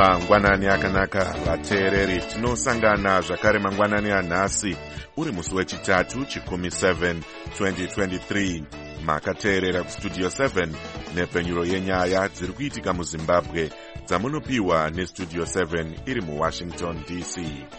Mangwanani akanaka vateereri, tinosangana zvakare mangwanani anhasi uri musi wechitatu chikumi 7 2023. Makateerera kustudio 7 nepfenyuro yenyaya dziri kuitika muZimbabwe dzamunopiwa nestudio 7 iri muWashington DC.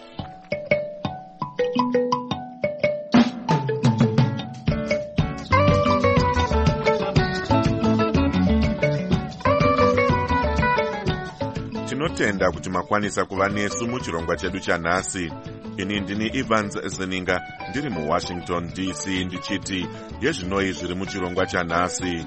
Tinotenda kuti makwanisa kuva nesu muchirongwa chedu chanhasi. Ini ndini Evans Zeninga ndiri muWashington DC ndichiti yezvinoi zviri muchirongwa chanhasi.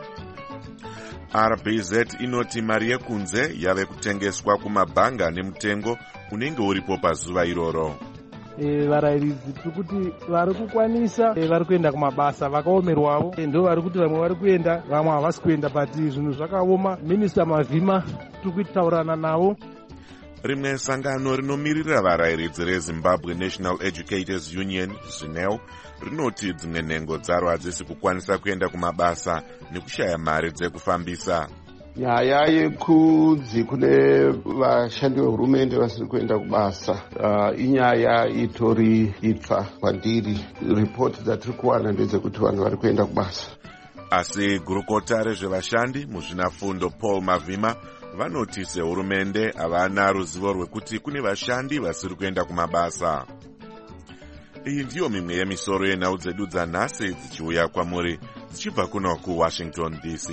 RBZ inoti mari yekunze yave kutengeswa kumabhanga nemutengo unenge uripo pazuva iroro. Varairidzi tiri kuti vari kukwanisa vari kuenda kumabasa vakaomerwavo ndo vari kuti vamwe vari kuenda vamwe havasi kuenda but zvinhu zvakaoma. Minista Mavhima tiri kutaurana navo. Rimwe sangano rinomiririra varairidzi reZimbabwe National Educators Union ZNEU rinoti dzimwe nhengo dzaro hadzisi kukwanisa kuenda kumabasa nekushaya mari dzekufambisa. Nyaya yekudzi kune vashandi vehurumende vasiri kuenda kubasa inyaya itori itsva kwandiri. Ripoti dzatiri kuwana ndedzekuti vanhu vari kuenda kubasa. Asi gurukota rezvevashandi muzvinafundo Paul Mavhima vanoti sehurumende havana ruzivo rwekuti kune vashandi vasiri kuenda kumabasa. Iyi ndiyo mimwe yemisoro yenhau dzedu dzanhasi dzichiuya kwamuri dzichibva kuno kuWashington DC.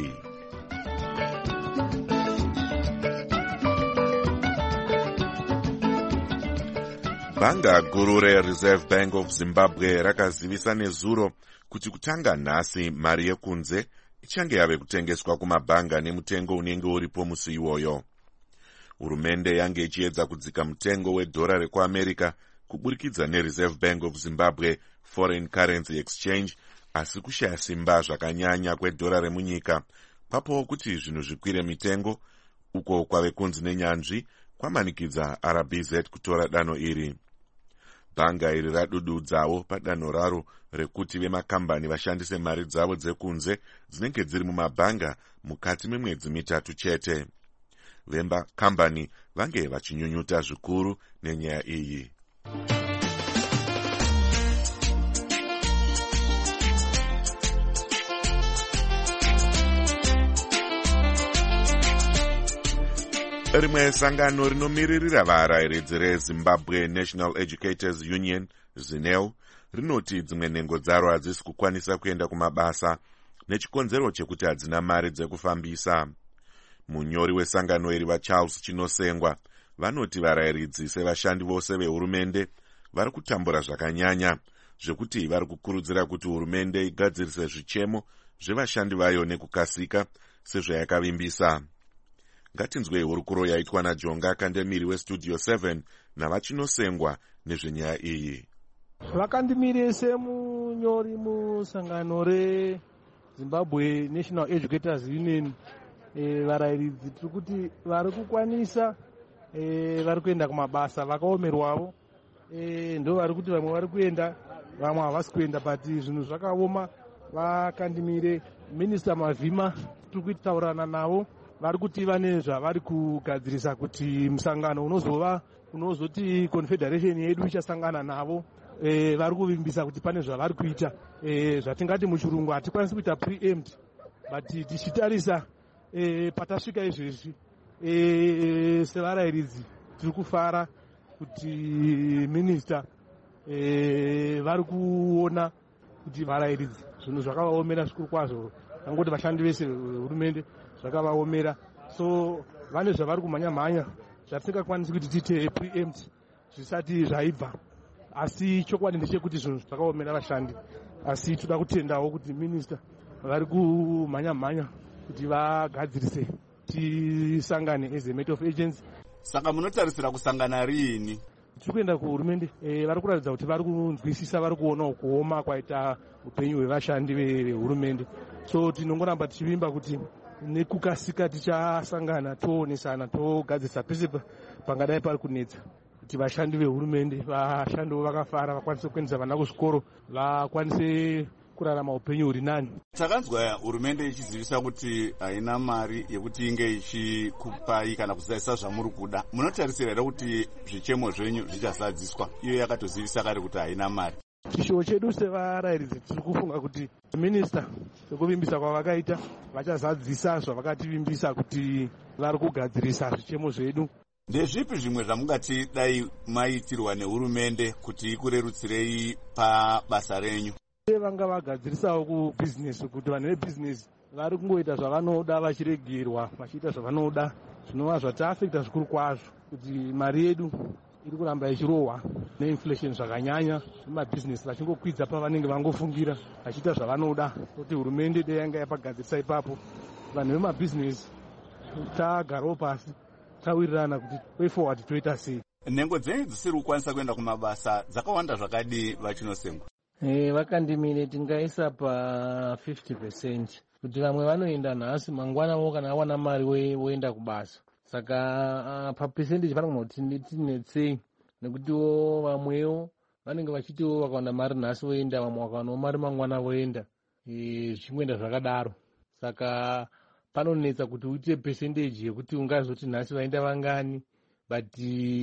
Bhanga guru reReserve Bank of Zimbabwe rakazivisa nezuro kuti kutanga nhasi mari yekunze ichange yave kutengeswa kumabhanga nemutengo unenge uripo musi iwoyo. Hurumende yange ichiedza kudzika mutengo wedhora rekuAmerica kuburikidza neReserve Bank of Zimbabwe Foreign Currency Exchange, asi kushaya simba zvakanyanya kwedhora remunyika papo kuti zvinhu zvikwire mitengo uko kwave kunzi nenyanzvi kwamanikidza RBZ kutora danho iri. Bhanga iri radududzawo padanho raro rekuti vemakambani vashandise mari dzavo dzekunze dzinenge dziri mumabhanga mukati memwedzi mitatu chete. Vekambani vange vachinyunyuta zvikuru nenyaya iyi. Rimwe sangano rinomiririra varairidzi reZimbabwe National Educators Union ZNEU rinoti dzimwe nhengo dzaro hadzisi kukwanisa kuenda kumabasa nechikonzero chekuti hadzina mari dzekufambisa. Munyori wesangano iri vaCharles Chinosengwa vanoti varairidzi sevashandi vose vehurumende vari kutambura zvakanyanya zvekuti vari kukurudzira kuti hurumende igadzirise zvichemo zvevashandi vayo nekukasika sezvayakavimbisa. Ngatinzwei hurukuro yaitwa naJonga Kandemiri westudio 7 navaChinosengwa nezvenyaya iyi. Vakandimirise munyori musangano reZimbabwe National Educators Union varairidzi tiri kuti vari kukwanisa vari kuenda kumabasa vakaomerwavo ndo vari kuti vamwe vari kuenda vamwe havasi kuenda but zvinhu zvakaoma. Vakandimire Minista Mavhima tiri kutaurana navo vari kuti vane zvavari kugadzirisa kuti musangano unozoti confederation yedu ichasangana navo. Vari kuvimbisa kuti pane zvavari kuita zvatingati muchirungu hatikwanisi kuita preempt but tichitarisa patasvika izvezvi sevarairidzi tiri kufara kuti minista vari kuona kuti varairidzi zvinhu zvakavaomera zvikuru kwazvo, angoti vashandi vese hurumende zvakavaomera, so vane zvavari kumhanya-mhanya zvatisingakwanisi kuti tiite preempt zvisati zvaibva. Asi chokwadi ndechekuti zvinhu zvakaomera vashandi, asi toda kutendawo kuti minista vari kumhanya-mhanya kuti vagadzirise tisangane as a matter of agents. Saka munotarisira kusangana riini? Tiri kuenda kuhurumende, vari kuratidza kuti vari kunzwisisa, vari kuonawo kuoma kwaita upenyu hwevashandi vehurumende, so tinongoramba tichivimba kuti nekukasika tichasangana toonesana togadzirisa pese pangadai pari kunetsa kuti vashandi vehurumende vashandiwo vakafara, vakwanise kuendesa vana kuzvikoro, vakwanise kurarama upenyu huri nani. Takanzwa hurumende ichizivisa kuti haina mari yekuti inge ichikupai kana kuzadzisa zvamuri kuda. Munotarisira here kuti zvichemo zvenyu zvichazadziswa? Iyo yakatozivisa kare kuti haina mari. Chishuwo chedu sevarayiridzi tiri kufunga kuti minista sekuvimbisa kwavakaita vachazadzisa zvavakativimbisa kuti vari kugadzirisa zvichemo zvedu. Ndezvipi zvimwe zvamungati dai maitirwa nehurumende kuti ikurerutsirei pabasa renyu? Vanga vagadzirisawo kubhizinesi kuti vanhu vebhizinesi vari kungoita zvavanoda vachiregerwa vachiita zvavanoda zvinova zvatiafekta zvikuru kwazvo kuti mari yedu iri kuramba ichirohwa neinflation zvakanyanya vemabhizinesi vachingokwidza pavanenge vangofungira vachiita zvavanoda kuti hurumende dei yanga yapagadzirisa ipapo vanhu vemabhizinesi tagarawo pasi tawirirana kuti way forward toita sei. Nhengo dzenyu dzisiri kukwanisa kuenda kumabasa dzakawanda zvakadii vachinosengwa? Vakandimire tingaisa pa 50% kuti vamwe vanoenda nhasi mangwanavo kana awana mari woenda kubasa. Saka pa percentage vanoti tinetsei nekutiwo vamwewo vanenge vachitiwo vakawana mari nhasi voenda, vamwe vakawanawo mari mangwana voenda, zvichingoenda zvakadaro. Saka panonetsa kuti uite percentage yekuti ungazoti nhasi vaenda vangani, but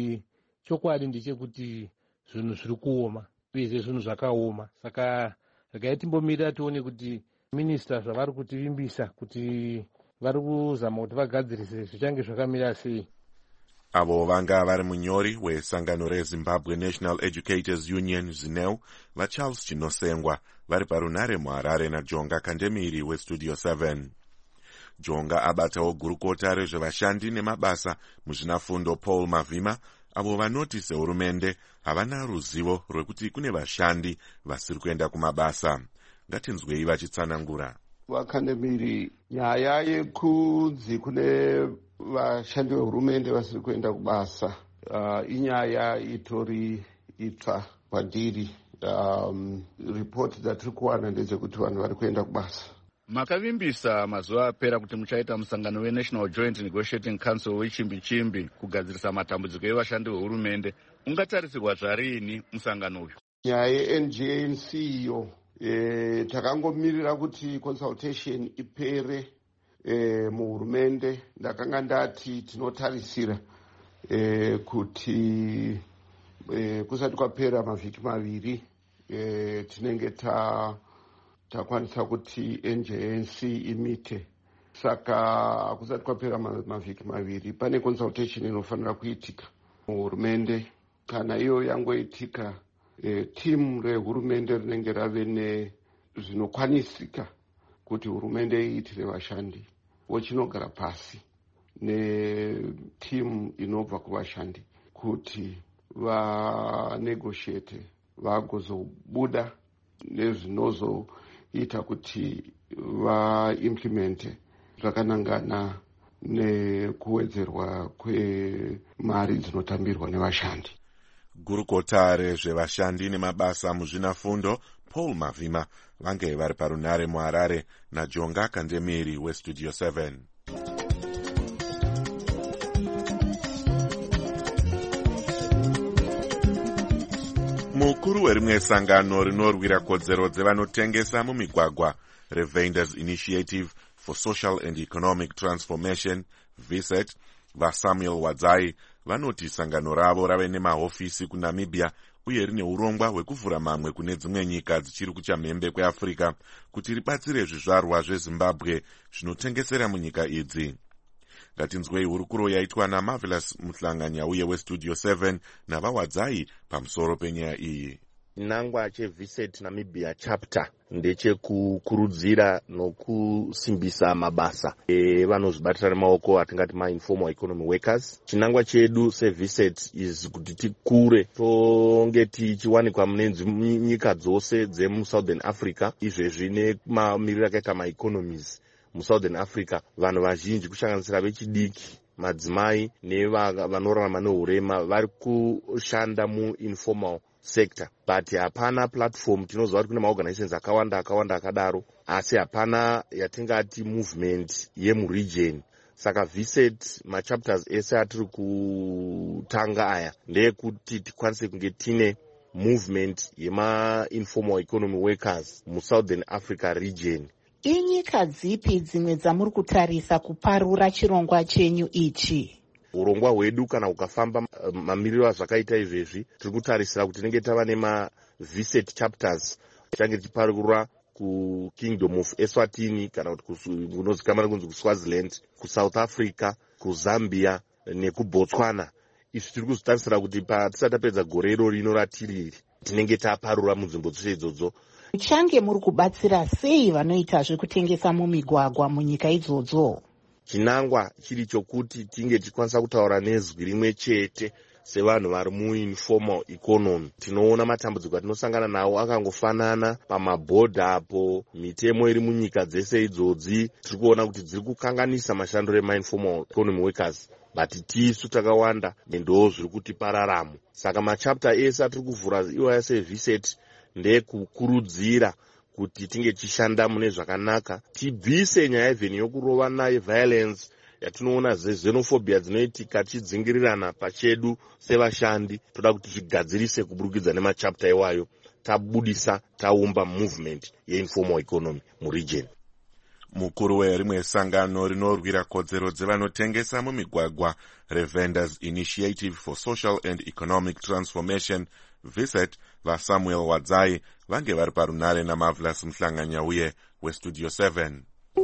chokwadi ndechekuti zvinhu zviri kuoma uyezve zvinhu zvakaoma. Saka regai timbomirira tione kuti minista zvavari kutivimbisa kuti vari kuzama kuti vagadzirise zvichange zvakamira sei. Avo vanga vari munyori wesangano reZimbabwe National Educators Union ZINEU vaCharles Chinosengwa vari parunare muHarare naJonga Kandemiri weStudio 7. Jonga abatawo gurukota rezvevashandi nemabasa muzvinafundo Paul Mavhima avo vanoti sehurumende havana ruzivo rwekuti kune vashandi vasiri kuenda kumabasa. Ngatinzwei vachitsanangura. Vakandemiri, nyaya yekudzi kune vashandi vehurumende vasiri kuenda kubasa inyaya itori itsva kwandiri. Ripoti dzatiri kuwana ndedzekuti vanhu vari kuenda kubasa. Makavimbisa mazuva apera kuti muchaita musangano weNational Joint Negotiating Council wechimbi-chimbi kugadzirisa matambudziko evashandi vehurumende. Ungatarisirwa zvarini musangano uyu? Nyaya yeNJNC iyo takangomirira kuti consultation ipere muhurumende. Ndakanga ndati tinotarisira kuti kusati kwapera mavhiki maviri tinenge takwanisa kuti NJNC imite. Saka kusati kwapera mavhiki maviri pane consultation inofanira kuitika muhurumende. Kana iyo yangoitika timu rehurumende rinenge rave nezvinokwanisika kuti hurumende iitire vashandi, vochinogara pasi netimu inobva kuvashandi kuti vanegotiate vagozobuda nezvinozoita kuti vaimplemente zvakanangana nekuwedzerwa kwemari dzinotambirwa nevashandi. Gurukota rezvevashandi nemabasa muzvinafundo Paul Mavhima vange vari parunare muHarare naJonga Kandemiri weStudio 7. Mukuru werimwe sangano rinorwira kodzero dzevanotengesa mumigwagwa reVendors Initiative for Social and Economic Transformation VSET vaSamuel Wadzai vanoti sangano ravo rave nemahofisi kuNamibia uye rine urongwa hwekuvhura mamwe kune dzimwe nyika dzichiri kuchamhembe kweAfrica kuti ribatsire zvizvarwa zveZimbabwe zvinotengesera munyika idzi. Ngatinzwei hurukuro yaitwa naMarvelous Muhlanganya uye weStudio 7 navaWadzai pamusoro penyaya iyi. Chinangwa cheVSET Namibia chapter ndechekukurudzira nokusimbisa mabasa evanozvibatira nemaoko atingati ma-informal economy workers. Chinangwa chedu seVSET is kuti tikure tonge tichiwanikwa mune nyika dzose dzemuSouthern Africa, izvezvi nemamiriro akaita ma-economies muSouthern Africa. Vanhu vazhinji kusanganisira vechidiki, madzimai nevanorarama nehurema vari kushanda muinformal sector, but hapana platform. Tinoziva kuti kune maorganizations akawanda akadaro, asi hapana yatingati movement yemuregion. Saka VSET machapters ese atiri kutanga aya ndeyekuti tikwanise kunge tine movement yema-informal economy workers muSouthern Africa region. Inyika dzipi dzimwe dzamuri kutarisa kuparura chirongwa chenyu ichi? Urongwa hwedu kana ukafamba mamiriro azvakaita izvezvi, tiri kutarisira kuti tinenge tava nema-visit chapters change tichiparura kuKingdom of Eswatini kana kuti kunozikamana kunzi kuSwaziland, kuSouth Africa, kuZambia nekuBotswana. Izvi tiri kuzitarisira kuti patisati tapedza gore rino ratiriri tinenge taparura munzvimbo dzose idzodzo. Muchange muri kubatsira sei vanoita zvekutengesa mumigwagwa munyika idzodzo? Chinangwa chiri chokuti tinge tichikwanisa kutaura nezwi rimwe chete sevanhu vari muinformal economy. Tinoona matambudziko atinosangana nawo akangofanana pamabhodha apo, mitemo iri munyika dzese idzodzi tiri kuona kuti dziri kukanganisa mashandiro ema-informal economy workers, but tisu takawanda ndo zviri kutipa raramo. Saka machapter ese atiri kuvhura iwaya seViset ndekukurudzira kuti tinge tichishanda mune zvakanaka, tibvise nyaya even yokurovana yeviolence yatinoona zexenophobia dzinoitika tichidzingirirana pachedu sevashandi. Toda kuti zvigadzirise kuburikidza nemachapter iwayo tabudisa taumba movement yeinformal economy muregion. Mukuru werimwe sangano rinorwira kodzero dzevanotengesa mumigwagwa reVendors Initiative for Social and Economic Transformation Viset vaSamuel Wadzai vange vari parunare naMarvelous Mhlanganyauye weStudio 7.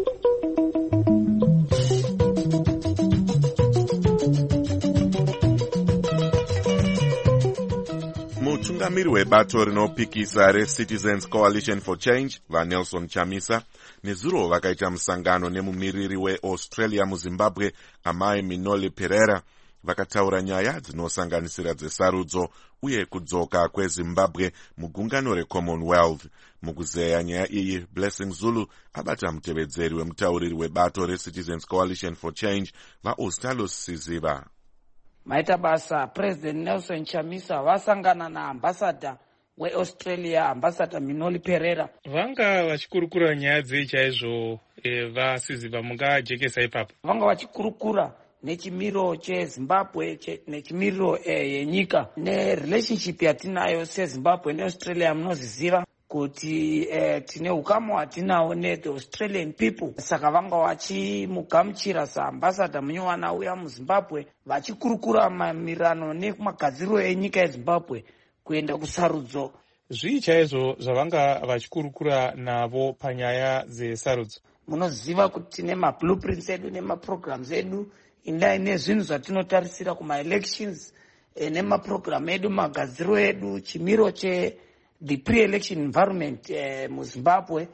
Mutungamiri webato rinopikisa reCitizens Coalition for Change vaNelson Chamisa nezuro vakaita musangano nemumiriri weAustralia muZimbabwe Amai Minoli Pereira vakataura nyaya dzinosanganisira dzesarudzo uye kudzoka kweZimbabwe mugungano reCommonwealth. Mukuzeya nyaya iyi, Blessing Zulu abata mutevedzeri wemutauriri webato reCitizens Coalition for Change vaOstalos Siziva. Maita basa President Nelson Chamisa vasangana naambassador weAustralia Ambassador Minoli Pereira. Vanga vachikurukura nyaya dzechaizvo vaSiziva mungajekesa ipapo? Vanga vachikurukura nechimiro cheZimbabwe nechimiro yenyika nerelationship yatinayo seZimbabwe neAustralia. Munoziziva kuti tine ukama watinawo nethe Australian people. Saka vanga vachimugamuchira saambassador munywana uya muZimbabwe vachikurukura mamirano nemagadziriro enyika yeZimbabwe kuenda kusarudzo. Zvii chaizvo zvavanga vachikurukura navo panyaya dzesarudzo? Munoziva kuti tine mablueprints edu nemaprograms edu indai nezvinhu zvatinotarisira kumaelections nemaprogram edu, magadziro edu, chimiro the pre-election environment muZimbabwe,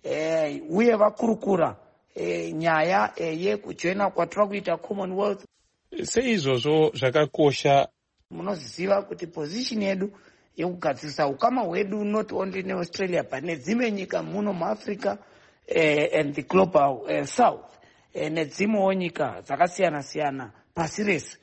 uye vakurukura nyaya yekujoina kwatira kuita Commonwealth. Seizvozvo zvakakosha. Munoziva kuti position yedu yekugadzirisa ukama hwedu not only neAustralia but nedzimwe nyika muno muAfrica and the global south nedzimwewo nyika dzakasiyana siyana pasi rese.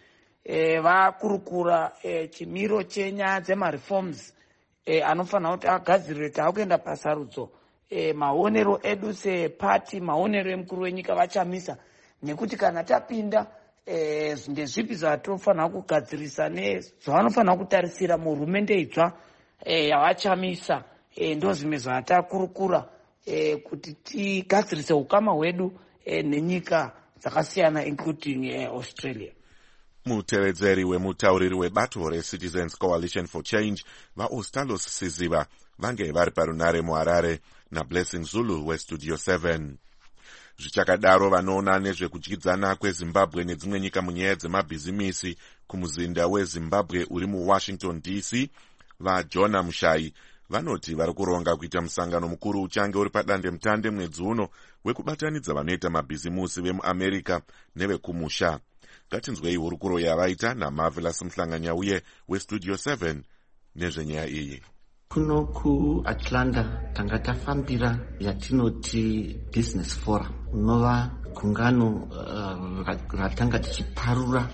Vakurukura chimiro chenyaya dzemareforms anofanira kuti agadzirirwe taakuenda pasarudzo. Maonero edu sepati, maonero emukuru wenyika vaChamisa, nekuti kana tapinda ndezvipi zvatofanira kugadzirisa nezvavanofanira kutarisira muhurumende itsva yavaChamisa. Ndo zvimwe zvatakurukura kuti tigadzirise ukama hwedu nenyika dzakasiyana including Australia. Mutevedzeri wemutauriri webato reCitizens Coalition for Change vaOstalos Siziva vange vari parunare muHarare naBlessing Zulu weStudio 7. Zvichakadaro vanoona nezvekudyidzana kweZimbabwe nedzimwe nyika munyaya dzemabhizimisi kumuzinda weZimbabwe uri muWashington DC vaJona Mushai vanoti vari kuronga kuita musangano mukuru uchange uri padandemutande mwedzi uno wekubatanidza vanoita mabhizimusi vemuAmerica nevekumusha. Ngatinzwei hurukuro yavaita naMarvelous Mhlanganyauye weStudio 7 nezvenyaya iyi. Kuno kuAtlanta tanga tafambira yatinoti business forum, unova gungano ratanga tichiparura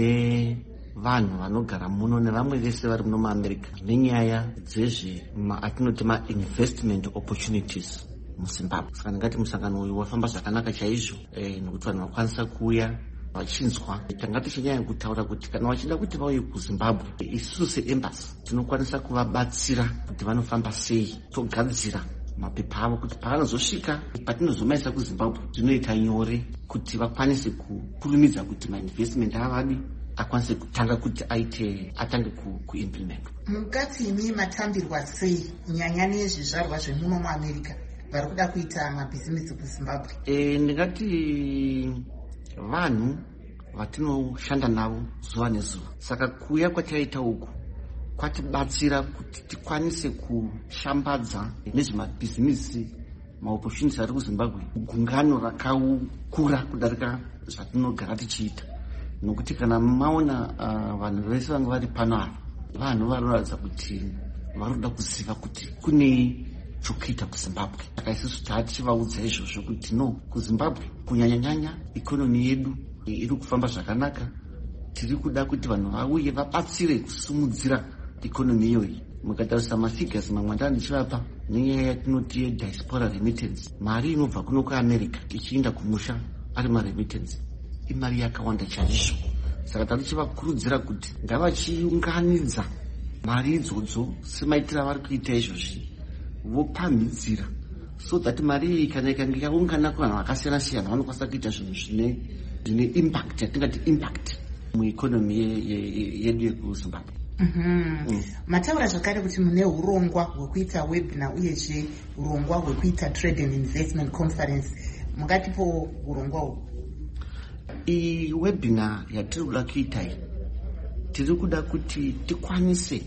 nevanhu vanogara muno nevamwe vese vari muno muAmerica nenyaya atinoti ma-investment opportunities muZimbabwe. Saka ndingati musangano uyu wafamba zvakanaka chaizvo, nekuti vanhu vakwanisa kuuya vachinzwa tanga tichinyanya kutaura kuti kana vachida kuti vauye kuzimbabwe isusu seembasi tinokwanisa kuvabatsira kuti vanofamba sei, togadzira mapepa avo kuti pavanozosvika patinozomaisa kuzimbabwe zvinoita nyore kuti vakwanise kukurumidza kuti mainvestment avadi akwanise kutanga kuti atange kuimplement. Mukati imi matambirwa sei nyanya nezvizvarwa zvemuno muAmerica vari kuda kuita mabhizimusi kuZimbabwe? Ndingati vanhu vatinoshanda navo zuva nezuva, saka kuuya kwataita uku kwatibatsira kuti tikwanise kushambadza nezvemabhizimusi maopportunities ari kuZimbabwe gungano rakaukura kudarika zvatinogara tichiita. Nokuti kana maona vanhu vese vanga vari pano apa vanhu vanoratidza kuti vari kuda kuziva kuti kune chokuita kuZimbabwe. Saka isusu tichivaudza izvozvo kuti no, kuZimbabwe kunyanyanyanya ikonomi yedu iri kufamba zvakanaka, tiri kuda kuti vanhu vauye vabatsire kusimudzira ikonomi iyoyi. Mukatarisa mafigures mamwe ndichivapa nenyaya yatinoti yediaspora remittance, mari inobva kuno kuAmerica ichienda kumusha ari maremittance imari yakawanda chaizvo. Saka tatichivakurudzira kuti ngavachiunganidza mari idzodzo semaitira vari kuita izvozvi, vopamhidzira so that mari iyi kana ikange yaungana kuvanhu vakasiyana siyana vanokwanisa kuita zvinhu zvine impact, yatingati impact muikonomi yedu yekuZimbabwe. Mataura zvakare kuti mune urongwa hwekuita webinar uyezve urongwa hwekuita trade and investment conference. Mungatipo urongwa hwu? Iyi webinar yatiri kuda kuita iyi, tiri kuda kuti tikwanise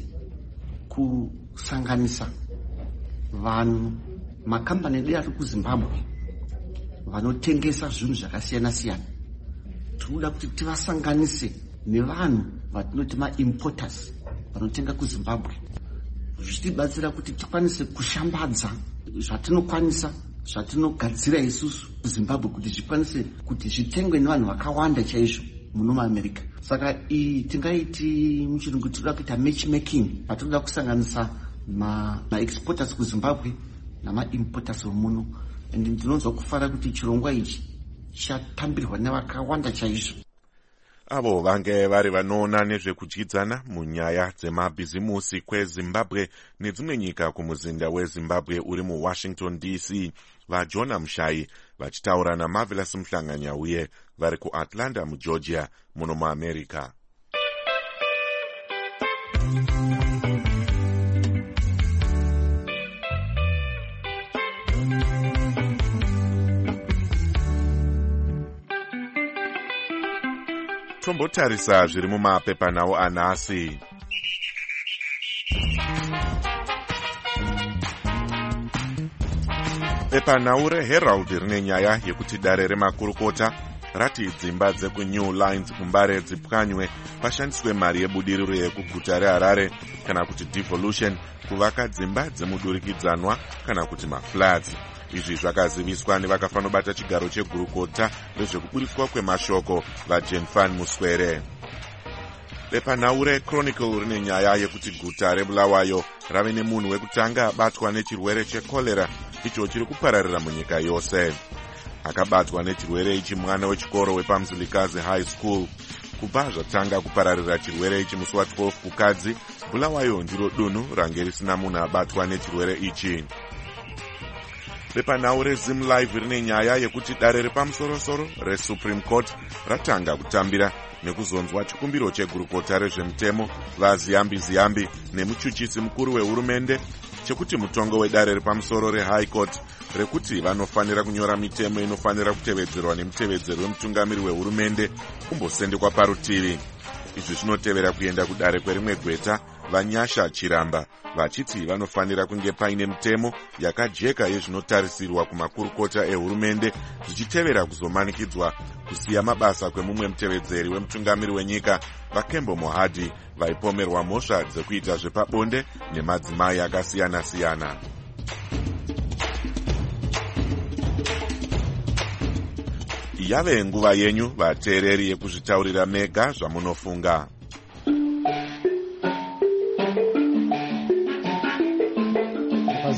kusanganisa vanhu makambani edu ari kuZimbabwe vanotengesa zvinhu zvakasiyana siyana. Tiri kuda kuti tivasanganise nevanhu vatinoti maimporters vanotenga kuZimbabwe, zvichitibatsira kuti tikwanise kushambadza zvatinokwanisa, zvatinogadzira isusu kuZimbabwe kuti zvikwanise kuti zvitengwe nevanhu vakawanda chaizvo muno muAmerica. Saka iyi tingaiti muchirungu tiri kuda kuita matchmaking, patinoda kusanganisa maexporters kuZimbabwe namaimporters vomuno. And ndinonzwa kufara kuti chirongwa ichi chatambirwa nevakawanda chaizvo. Avo vange vari vanoona nezvekudyidzana munyaya dzemabhizimusi kweZimbabwe nedzimwe nyika kumuzinda weZimbabwe uri muWashington DC, vaJona Mushai vachitaura naMarvelous Muhlanganya uye vari kuAtlanta muGeorgia muno muAmerica. Tombotarisa zviri mumapepanhau anhasi. Pepanhau reHerald rine nyaya yekuti dare remakurukota rati dzimba dzekuNew Lines kuMbare dzipwanywe pashandiswe mari yebudiriro yekuguta reHarare kana kuti devolution kuvaka dzimba dzemudurikidzanwa kana kuti maflats. Izvi zvakaziviswa nevakafanobata chigaro chegurukota rezvekuburitswa kwemashoko vaJenfan Muswere. Pepanhau reChronicle rine nyaya yekuti guta reBulawayo rave nemunhu wekutanga abatwa nechirwere chekorera icho chiri kupararira munyika yose. Akabatwa nechirwere ichi mwana wechikoro wepaMzilikazi High School. Kubva zvatanga kupararira chirwere ichi musi wa12 kukadzi, Bulawayo ndiro dunhu range risina munhu abatwa nechirwere ichi. Pepanhau reZim Live rine nyaya yekuti dare repamusoro-soro reSupreme Court ratanga kutambira nekuzonzwa chikumbiro chegurukota rezvemutemo vaZiyambi nemuchuchisi mukuru wehurumende chekuti mutongo wedare repamusoro reHigh Court rekuti vanofanira kunyora mitemo inofanira kutevedzerwa nemutevedzeri wemutungamiri wehurumende kumbosendekwa parutivi. Izvi zvinotevera kuenda kudare kwerimwe gweta vaNyasha Chiramba vachiti vanofanira kunge paine mitemo yakajeka yezvinotarisirwa kumakurukota ehurumende zvichitevera kuzomanikidzwa kusiya mabasa kwemumwe mutevedzeri wemutungamiri wenyika vaKembo Mohadi vaipomerwa mhosva dzekuita zvepabonde nemadzimai akasiyana-siyana. Yave nguva yenyu vateereri yekuzvitaurira mega zvamunofunga.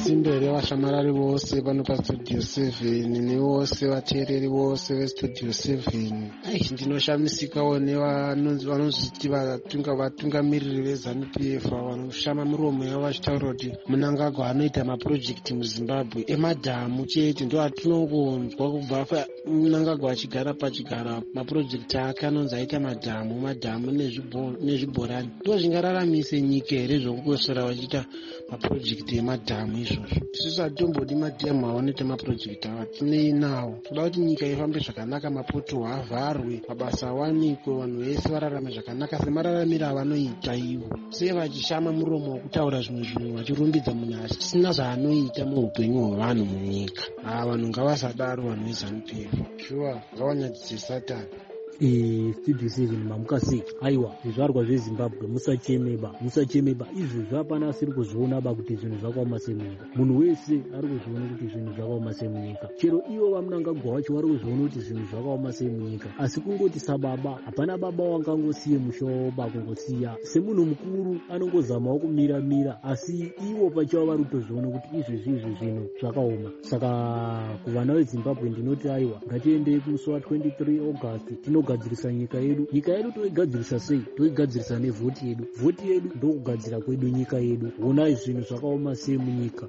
simbere vashamarari vose pano pastudio 7 nevose vateereri vose vestudio 7. Ndinoshamisikawo nevanozviti vatungamiriri veZANU-PF vanoshama miromo yavo vachitaura kuti Mnangagwa anoita mapurojekiti muZimbabwe emadhamu chete. Ndo atinongonzwa kubva Mnangagwa achigara pachigara mapurojekiti ake anonzi aita madhamu nezvibhorani. Ndo zvingararamisa nyika here zvokungoswera vachiita mapurojekiti emadhamu izvozvo? Isusu hatimbodi madhamu aonete mapurojekiti ava tinei nawo. Toda kuti nyika ifambe zvakanaka, mapoto avharwe, mabasa awanikwe, vanhu vese vararame zvakanaka semararamiro avanoita ivo. Sei vachishama muromo wokutaura zvimwe zvinhu vachirumbidza munhu asi tisina zvaanoita muupenyu hwevanhu munyika? Vanhu ngavasadaro, vanhu veZANU-PF shuwa ngavanyadzise Satani. Studio 7 mamukasi aiwa zvizvarwa zveZimbabwe musachemeba izvi hapana asiri kuzviona kuti zvinhu zvakaoma semunyika. Munhu wese ari kuzviona kuti zvinhu zvakaoma semunyika, chero ivo vaMnangagwa wacho vari kuzviona kuti zvinhu zvakaoma semunyika, asi kungoti sababa hapana baba wangangosiye musha wavo kungosiya. Semunhu mukuru anongozamawo kumira asi ivo pachavo vari kutozviona kuti izvezvi zvinhu zvakaoma. Saka kuvana veZimbabwe ndinoti aiwa ngatiendei kumusi wa 23 August tinogadzirisa nyika yedu. Nyika yedu toigadzirisa sei? Toigadzirisa nevhoti yedu. Vhoti yedu ndokugadzira kwedu nyika yedu. Honai zvinhu zvakaoma sei munyika.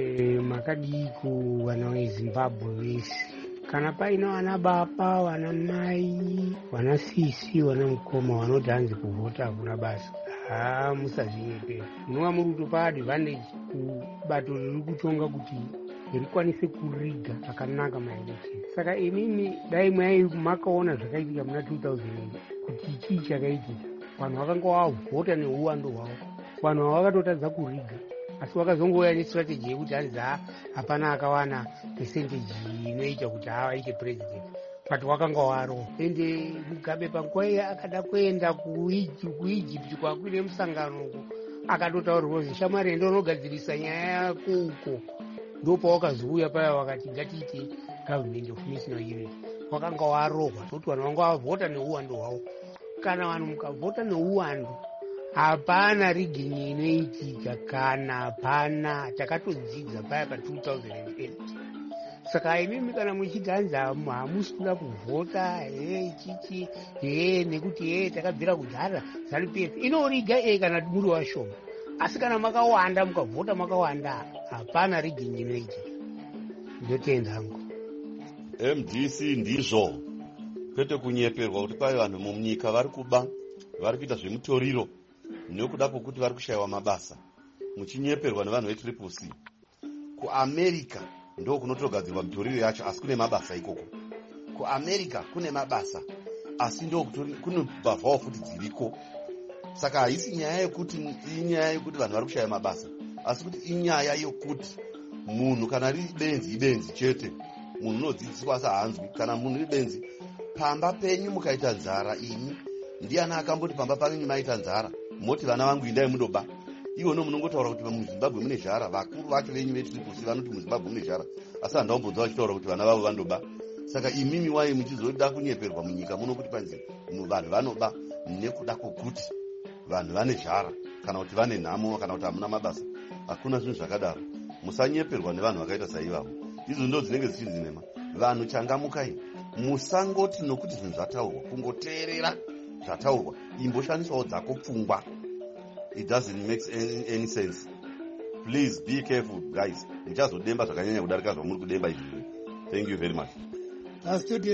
Makadiko vana veZimbabwe vese, kana paina vana baba, vana mai, vana sisi, vana mukoma vanoti hanzi kuvhota hakuna basa, musazvinyepe. Munova muri kutopa advantage kubato riri kutonga kuti rikwanise kuriga zvakanaka maelection. Saka imimi dai mwai makaona zvakaitika muna 2000 kuti chii chakaitika, vanhu vakanga vavhota neuwando hwavo, vanhu ava vakatotadza kuriga asi vakazongouya nestrategy yekuti hanzi hapana akawana percentage inoita kuti aite president, but wakanga waro. Ende Mugabe panguva iya akada kuenda kuEgypt kwakuine musangano akatotaurirwa kuti shamwari enda unogadzirisa nyaya yako uko. Ndopawakazouya paya wakati ngatiite government of national unity. Wakanga warohwa kuti vanhu vanga vavhota neuwando hwavo. Kana vanhu mukavhota neuwando hapana riginyi inoitika, kana hapana takatodzidza paya pa2008. Saka imimi kana muchiti hanzi hamusi kuda kuvhota ichichi nekuti takabvira kudhara ZANU-PF inoriga kana muri washoma, asi kana makawanda mukavhota makawanda hapana riginyi inoitika. Ndotenda hangu MDC ndizvo kwete kunyeperwa kuti pai vanhu munyika vari kuba, vari kuita zvemutoriro nekuda kwokuti vari kushayiwa mabasa, muchinyeperwa nevanhu veTriple-C. KuAmerica ndo kunotogadzirwa mitoriro yacho, asi kune mabasa ikoko. KuAmerica kune mabasa asi ndo kune mbavhawo futi dziriko. Saka haisi nyaya yekuti vanhu vari kushaya mabasa, asi kuti inyaya yokuti munhu kana riri benzi ibenzi chete, munhu unodzidziswa sahanzwi. Kana munhu riri benzi, pamba penyu mukaita nzara, ini ndiani akamboti pamba penyu maita nzara moti vana vangu indai mundoba? Ivo no munongotaura kuti muZimbabwe mune zhara, vakuru vacho venyu veTriple-C vanoti muZimbabwe mune zhara, asi handaumbodza vachitaura kuti vana vavo vandoba. Saka imimi wai muchizoda kunyeperwa munyika muno kuti panzi vanhu vanoba nekuda kwokuti vanhu vane zhara, kana kuti vane nhamo, kana kuti hamuna mabasa. Hakuna zvinhu zvakadaro. Musanyeperwa nevanhu vakaita saivavo. Izvo ndo dzinenge zichinzi nhema. Vanhu changamukai, musangoti nokuti zvinhu zvataurwa kungoteerera zvataurwa. Imboshandiswawo dzako pfungwa. It doesn't make any sense. Please be careful guys. Muchazodemba zvakanyanya kudarika zvamuri kudemba izvi. Thank you very much. Studio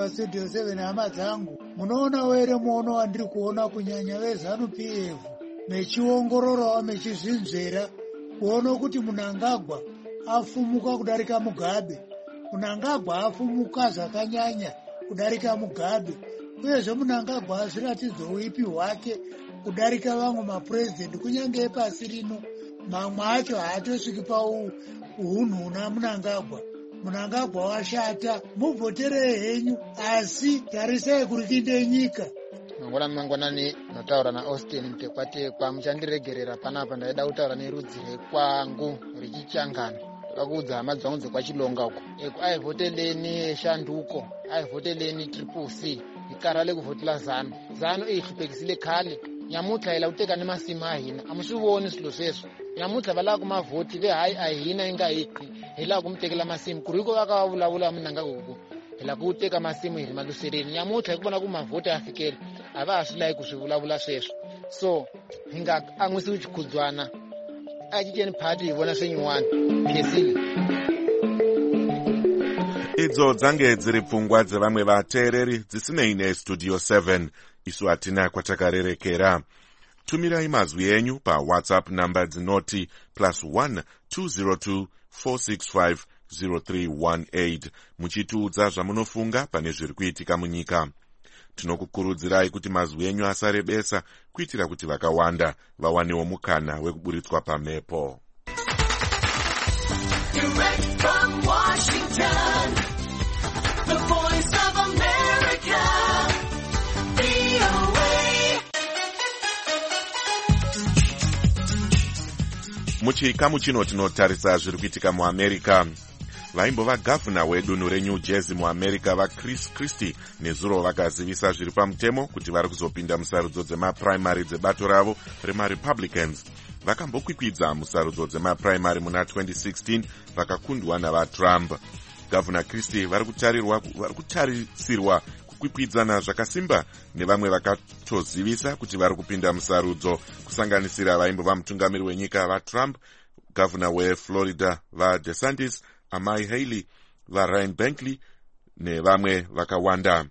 7 hama dzangu, munoona here muono wandiri kuona kunyanya veZANU-PF mechiongororawo mechizvinzvera kuona kuti Mnangagwa afumuka kudarika Mugabe, Mnangagwa afumuka zvakanyanya kudarika Mugabe, uyezve Mnangagwa azviratidza uipi hwake kudarika vamwe mapurezidendi kunyange epasi rino. Mamwe acho haatosviki pauhunhu na Mnangagwa washata. Muvhotere henyu, asi tarisai kurikinde nyika. Mangwanani notaura naAustin Mtekwatekwa, muchandiregerera panapa ndaida kutaura nerudzi rwekwangu richichangana. Ndakuudza hama dzangu dzekwachilonga uko, aivhoteleni Shanduko, aivhoteleni Triple-C, ikara lekuvhotela ZANU. ZANU ihlupekisile khale, nyamutlha hi la ku teka ni masimu ya hina a mi swi voni swilo sweswo nyamutlha va lava ku mavhoti ve hayi a hina yi nga hi lava ku mi tekela masimu ku ri hiko va ka va vulavula mi nanga huku hi la ku teka masimu hi ri malusereni nyamutlha hi ku vona ku mavhoti ya fikela a va ha swi lavi ku swi vulavula sweswo so hi nga an'wisiwi xikhudzwana a cinceni phati hi vona swinyuwana khesile idzo dzange dziri pfungwa dzevamwe vateereri dzisinei nestudio 7 isu hatina kwatakarerekera. Tumirai mazwi enyu pawhatsapp namba dzinoti +1 202 465 0318 muchitiudza zvamunofunga pane zviri kuitika munyika. Tinokukurudzirai kuti mazwi enyu asarebesa kuitira kuti vakawanda vawanewo mukana wekuburitswa pamhepo. Direct from Washington, the voice of America, VOA. Muchikamu chino tinotarisa zviri kuitika muAmerica. Vaimbova gavhuna wedunhu reNew Jersey muAmerica vaChris Christie nezuro vakazivisa zviri pamutemo kuti vari kuzopinda musarudzo dzemapuraimari dzebato ravo remaRepublicans. Vakambokwikwidza musarudzo dzemapuraimari muna 2016 vakakundwa navaTrump. Gavhuna Christie vari kutarisirwa kukwikwidzana zvakasimba nevamwe vakatozivisa kuti vari kupinda musarudzo kusanganisira vaimbova mutungamiri wenyika vaTrump, gavhuna weFlorida vaDeSantis, Amai Haley, vaRyan Bankley nevamwe vakawanda.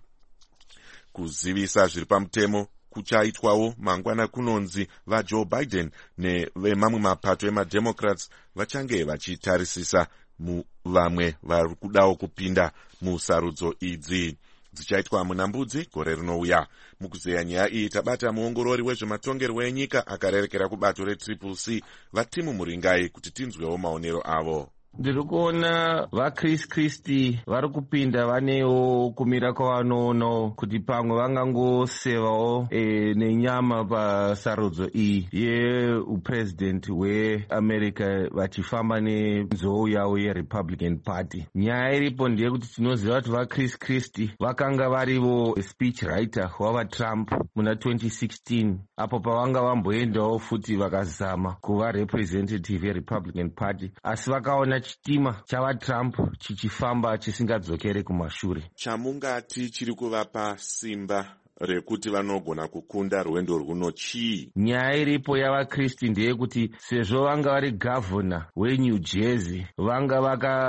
Kuzivisa zviri pamutemo kuchaitwawo mangwana kunonzi vaJoe Biden nevemamwe mapato emademocrats vachange vachitarisisa vamwe vari kudawo kupinda musarudzo idzi. Dzichaitwa muna Mbudzi gore rinouya. Mukuzeya nyaya iyi tabata muongorori wezvematongerwo enyika akarerekera kubato reCCC Vatimu Muringai kuti tinzwewo maonero avo. Ndiri kuona vaChris Christie vari kupinda vanewo kumira kwavanoona kuti pamwe vangangosevawo nenyama pasarudzo iyi yeupresident hweAmerica vachifamba nenzou yavo yeRepublican Party. Nyaya iripo ndeyekuti tinoziva kuti vaChris Christie vakanga varivo speech writer wavaTrump muna 2016 apo pavanga vamboendawo futi vakazama kuva representative yeRepublican Party asi vakaona chitima chavaTrump chichifamba chisingadzokeri kumashure. Chamungati chiri kuvapa simba rekuti vanogona kukunda rwendo rwuno chii? Nyaya iripo yavaChristi ndeyekuti sezvo vanga vari gavhuna weNew Jersey vanga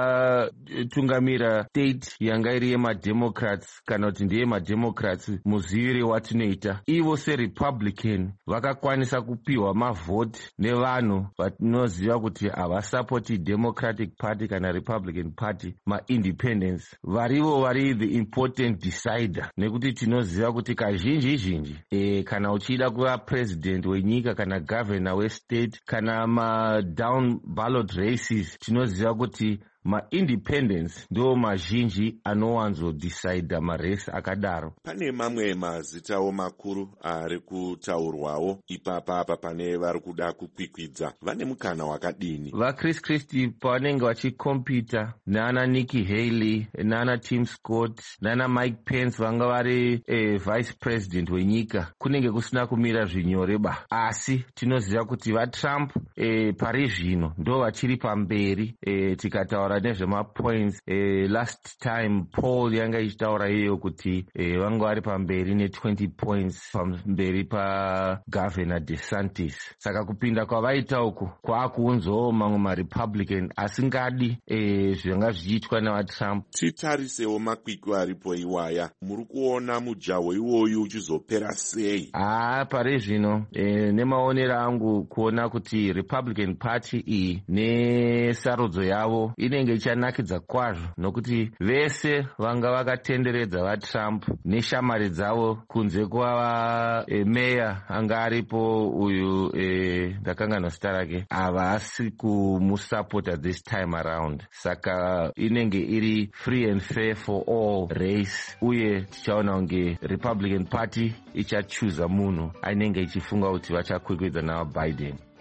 vakatungamira state yanga iri yemademocrats kana kuti ndeyemademocrats muzivire watinoita. Ivo seRepublican vakakwanisa kupiwa mavhoti nevanhu vatinoziva kuti havasapoti Democratic Party kana Republican Party, maindependents varivo vari the important decider, nekuti tinoziva kuti kazhinji kana uchida kuva president wenyika kana governor westate kana madown ballot races tinoziva kuti maindependents ndo mazhinji anowanzodecida maresi akadaro. Pane mamwe mazitawo makuru ari kutaurwawo ipapa pane vari kuda kukwikwidza vane mukana wakadini? VaChris Christie pavanenge vachikompita naana Nikki Haley naana Tim Scott naana Mike Pence vanga vari vice president wenyika kunenge kusina kumira zvinyoreba, asi tinoziva kuti vaTrump pari zvino ndo vachiri pamberi tikataura nezvemapoints. Last time poll yanga ichitaura iyo kuti vanga vari pamberi ne20 points pamberi pagovernor DeSantis. Saka kupinda kwavaita uku kwaakuunzawo mamwe maRepublican asingadi zvanga zvichiitwa navaTrump. Titarisewo makwikwi aripo iwaya. Muri kuona mujaho iwoyu uchizopera sei? Pari zvino nemaonero angu kuona kuti Republican Party iyi nesarudzo yavo inenge ichanakidza kwazvo nokuti vese vanga vakatenderedza vaTrump neshamari dzavo kunze kwava meya anga aripo uyu ndakanganwa zita rake havasi kumusapota this time around. Saka inenge iri free and fair for all race uye tichaona kunge Republican Party ichachuza munhu ainenge ichifunga kuti vachakwikwidza navaBiden.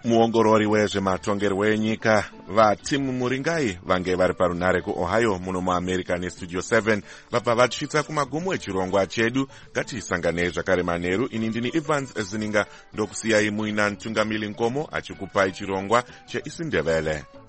muongorori wezvematongerwo enyika vatimu muringai vange vari parunare kuohio muno muamerica nestudio 7 vabva vatisvitsa kumagumo echirongwa chedu. ngatisanganei zvakare manheru. ini ndini Evans Zininga ndokusiyai muina Ntungamili Nkomo achikupai chirongwa cheIsiNdebele.